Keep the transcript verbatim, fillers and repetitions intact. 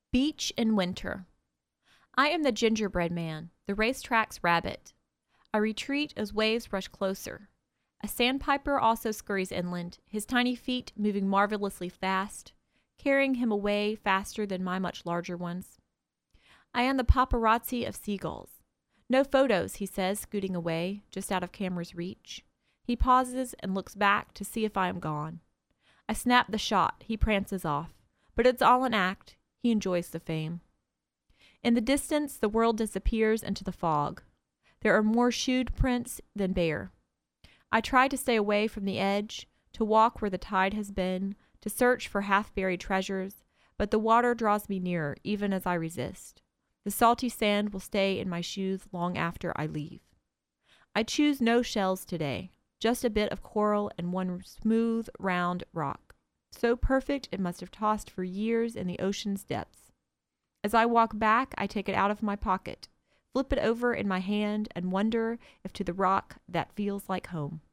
Beach in winter. I am the gingerbread man, the racetrack's rabbit. I retreat as waves rush closer. A sandpiper also scurries inland, his tiny feet moving marvelously fast, carrying him away faster than my much larger ones. I am the paparazzi of seagulls. No photos, he says, scooting away, just out of camera's reach. He pauses and looks back to see if I am gone. I snap the shot, he prances off. But it's all an act. He enjoys the fame. In the distance, the world disappears into the fog. There are more shoed prints than bare. I try to stay away from the edge, to walk where the tide has been, to search for half-buried treasures, but the water draws me nearer, even as I resist. The salty sand will stay in my shoes long after I leave. I choose no shells today, just a bit of coral and one smooth, round rock. So perfect it must have tossed for years in the ocean's depths. As I walk back, I take it out of my pocket, flip it over in my hand, and wonder if to the rock that feels like home.